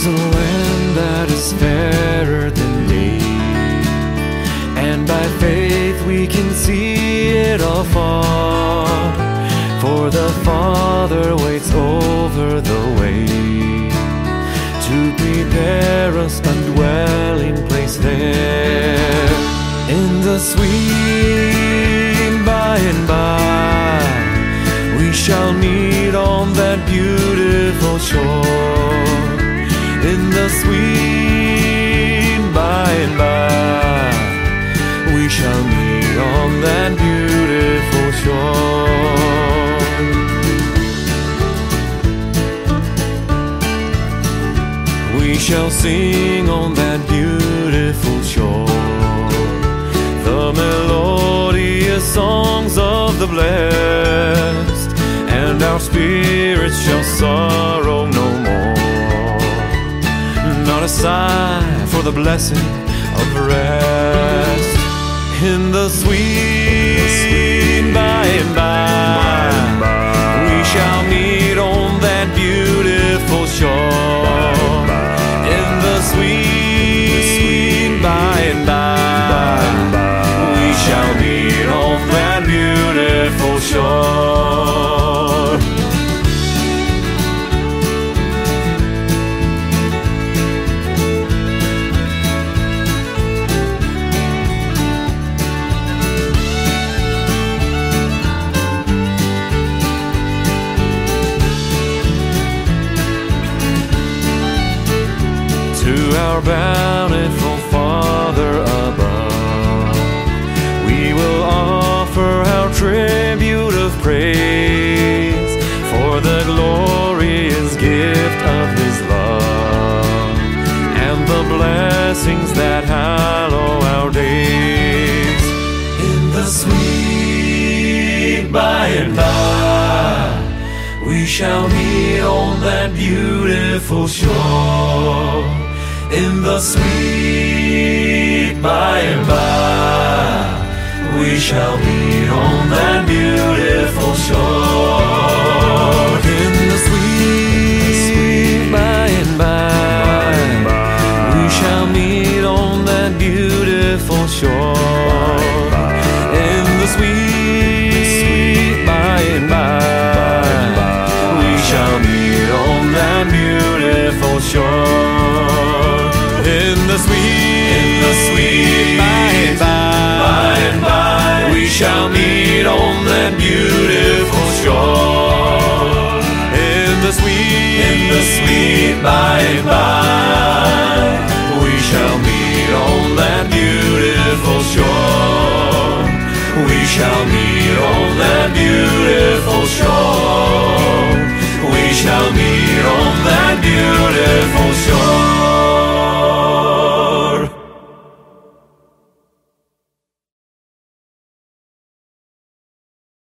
a land that is fairer than day, and by faith we can see it afar. For the Father waits over the way to prepare us a dwelling place there. In the sweet by and by, we shall meet on that beautiful shore. In the sweet by and by, we shall meet on that beautiful shore. We shall sing on that beautiful shore the melodious songs of the blessed, and our spirits shall sorrow no more. Not a sigh for the blessing of rest. In the sweet by and by, we shall meet on that beautiful shore. In the sweet by and by, we shall meet on that beautiful shore. To our bountiful Father above, we will offer our tribute of praise for the glorious gift of His love and the blessings that hallow our days. In the sweet by and by, we shall meet on that beautiful shore. In the sweet by and by, we shall meet on that beautiful shore. In the sweet by and by, we shall meet on that beautiful shore. In the sweet by and by, we shall meet on that beautiful shore. In the sweet by and by, we shall meet on that beautiful shore. In the sweet by and by, we shall meet on that beautiful shore. We shall meet on that beautiful